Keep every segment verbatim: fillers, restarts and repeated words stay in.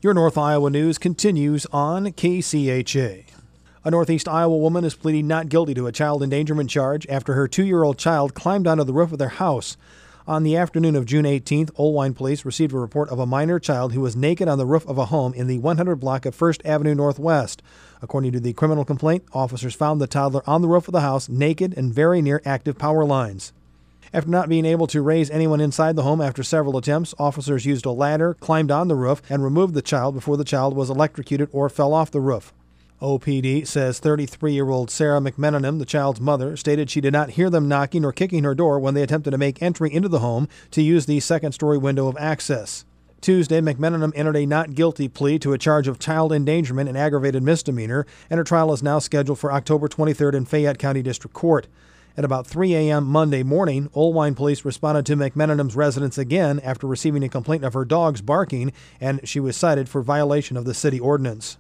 Your North Iowa news continues on K C H A. A Northeast Iowa woman is pleading not guilty to a child endangerment charge after her two-year-old child climbed onto the roof of their house. On the afternoon of June eighteenth, Oelwein police received a report of a minor child who was naked on the roof of a home in the one hundred block of First Avenue Northwest. According to the criminal complaint, officers found the toddler on the roof of the house naked and very near active power lines. After not being able to raise anyone inside the home after several attempts, officers used a ladder, climbed on the roof, and removed the child before the child was electrocuted or fell off the roof. O P D says thirty-three-year-old Sarah McMenamin, the child's mother, stated she did not hear them knocking or kicking her door when they attempted to make entry into the home to use the second-story window of access. Tuesday, McMenamin entered a not guilty plea to a charge of child endangerment and aggravated misdemeanor, and her trial is now scheduled for October twenty-third in Fayette County District Court. At about three a.m. Monday morning, Oelwein police responded to McMenamin's residence again after receiving a complaint of her dogs barking, and she was cited for violation of the city ordinance.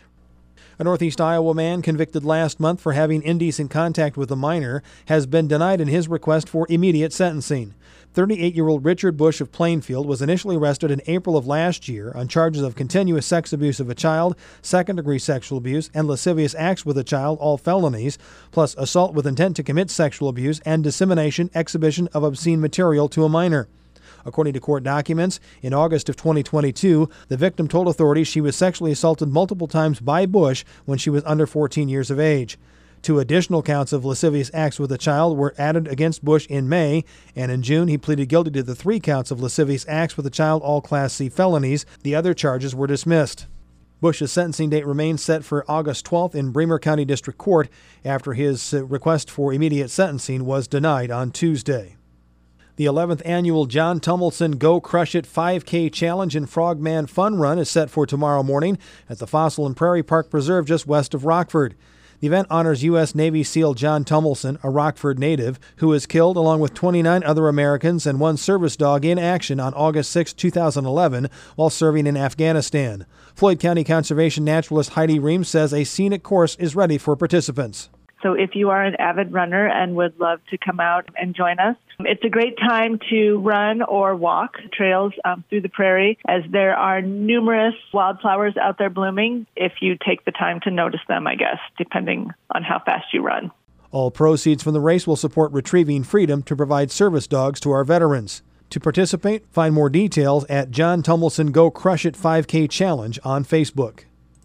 A Northeast Iowa man convicted last month for having indecent contact with a minor has been denied in his request for immediate sentencing. thirty-eight-year-old Richard Bush of Plainfield was initially arrested in April of last year on charges of continuous sex abuse of a child, second-degree sexual abuse, and lascivious acts with a child, all felonies, plus assault with intent to commit sexual abuse and dissemination, exhibition of obscene material to a minor. According to court documents, in August of twenty twenty-two, the victim told authorities she was sexually assaulted multiple times by Bush when she was under fourteen years of age. Two additional counts of lascivious acts with a child were added against Bush in May, and in June he pleaded guilty to the three counts of lascivious acts with a child, all Class C felonies. The other charges were dismissed. Bush's sentencing date remains set for August twelfth in Bremer County District Court after his request for immediate sentencing was denied on Tuesday. The eleventh annual John Tummelson Go Crush It five K Challenge and Frogman Fun Run is set for tomorrow morning at the Fossil and Prairie Park Preserve just west of Rockford. The event honors U S Navy SEAL John Tummelson, a Rockford native, who was killed along with twenty-nine other Americans and one service dog in action on August sixth, two thousand eleven, while serving in Afghanistan. Floyd County Conservation naturalist Heidi Reams says a scenic course is ready for participants. So if you are an avid runner and would love to come out and join us, it's a great time to run or walk trails um, through the prairie, as there are numerous wildflowers out there blooming if you take the time to notice them, I guess, depending on how fast you run. All proceeds from the race will support Retrieving Freedom to provide service dogs to our veterans. To participate, find more details at John Tummelson Go Crush It five K Challenge on Facebook.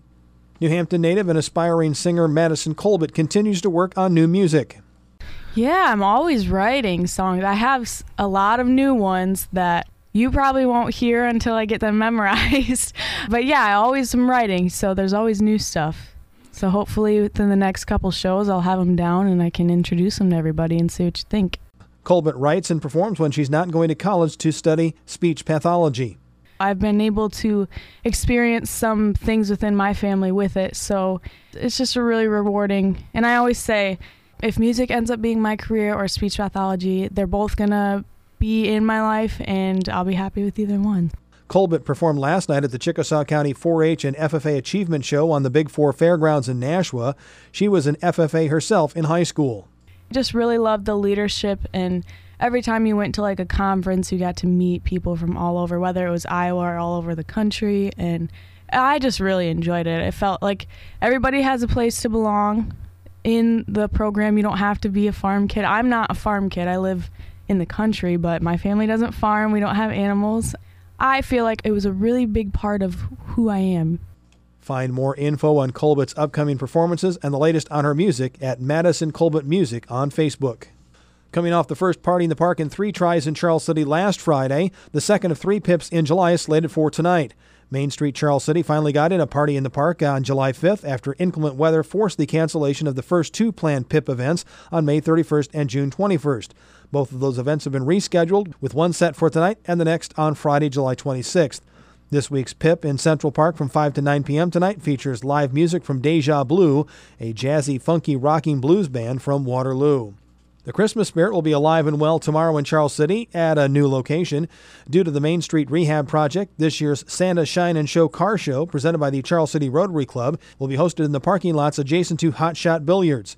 New Hampton native and aspiring singer Madison Colbert continues to work on new music. Yeah, I'm always writing songs. I have a lot of new ones that you probably won't hear until I get them memorized. But yeah, I always am writing, so there's always new stuff. So hopefully within the next couple shows, I'll have them down and I can introduce them to everybody and see what you think. Colbert writes and performs when she's not going to college to study speech pathology. I've been able to experience some things within my family with it, so it's just a really rewarding. And I always say, if music ends up being my career or speech pathology, they're both going to be in my life, and I'll be happy with either one. Colbert performed last night at the Chickasaw County four H and F F A Achievement Show on the Big Four Fairgrounds in Nashua. She was an F F A herself in high school. I just really loved the leadership, and every time you went to like a conference, you got to meet people from all over, whether it was Iowa or all over the country, and I just really enjoyed it. It felt like everybody has a place to belong in the program. You don't have to be a farm kid. I'm not a farm kid. I live in the country, but my family doesn't farm. We don't have animals. I feel like it was a really big part of who I am. Find more info on Colbert's upcoming performances and the latest on her music at Madison Colbert Music on Facebook. Coming off the first Party in the Park in three tries in Charles City last Friday, the second of three P I Ps in July is slated for tonight. Main Street Charles City finally got in a Party in the Park on July fifth after inclement weather forced the cancellation of the first two planned P I P events on May thirty-first and June twenty-first. Both of those events have been rescheduled, with one set for tonight and the next on Friday, July twenty-sixth. This week's P I P in Central Park from five to nine p.m. tonight features live music from Deja Blue, a jazzy, funky, rocking blues band from Waterloo. The Christmas spirit will be alive and well tomorrow in Charles City at a new location. Due to the Main Street Rehab Project, this year's Santa Shine and Show Car Show, presented by the Charles City Rotary Club, will be hosted in the parking lots adjacent to Hot Shot Billiards.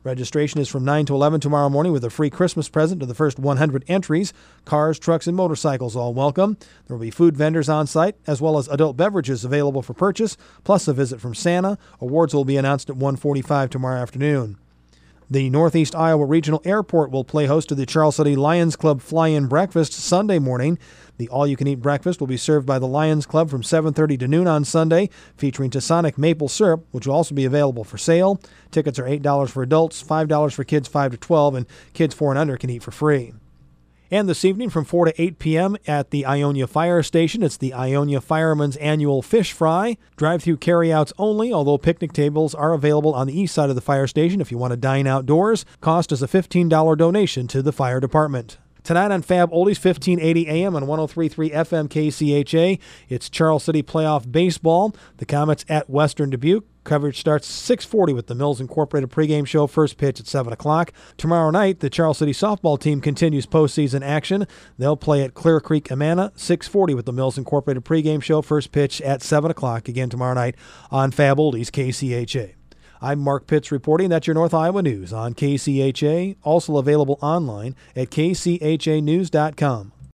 Registration is from nine to eleven tomorrow morning with a free Christmas present to the first one hundred entries. Cars, trucks, and motorcycles all welcome. There will be food vendors on site, as well as adult beverages available for purchase, plus a visit from Santa. Awards will be announced at one forty-five tomorrow afternoon. The Northeast Iowa Regional Airport will play host to the Charles City Lions Club Fly-In Breakfast Sunday morning. The all-you-can-eat breakfast will be served by the Lions Club from seven thirty to noon on Sunday, featuring Tasonic maple syrup, which will also be available for sale. Tickets are eight dollars for adults, five dollars for kids five to twelve, and kids four and under can eat for free. And this evening from four to eight p.m. at the Ionia Fire Station, it's the Ionia Firemen's Annual Fish Fry. Drive-through carryouts only, although picnic tables are available on the east side of the fire station if you want to dine outdoors. Cost is a fifteen dollars donation to the fire department. Tonight on Fab Oldies, fifteen eighty A M on one oh three point three F M K C H A, it's Charles City Playoff Baseball. The Comets at Western Dubuque. Coverage starts six forty with the Mills Incorporated pregame show. First pitch at seven o'clock. Tomorrow night, the Charles City softball team continues postseason action. They'll play at Clear Creek, Amana, six forty with the Mills Incorporated pregame show. First pitch at seven o'clock, again tomorrow night on Fab Oldies, K C H A. I'm Mark Pitts reporting. That's your North Iowa News on K C H A, also available online at k c h a news dot com.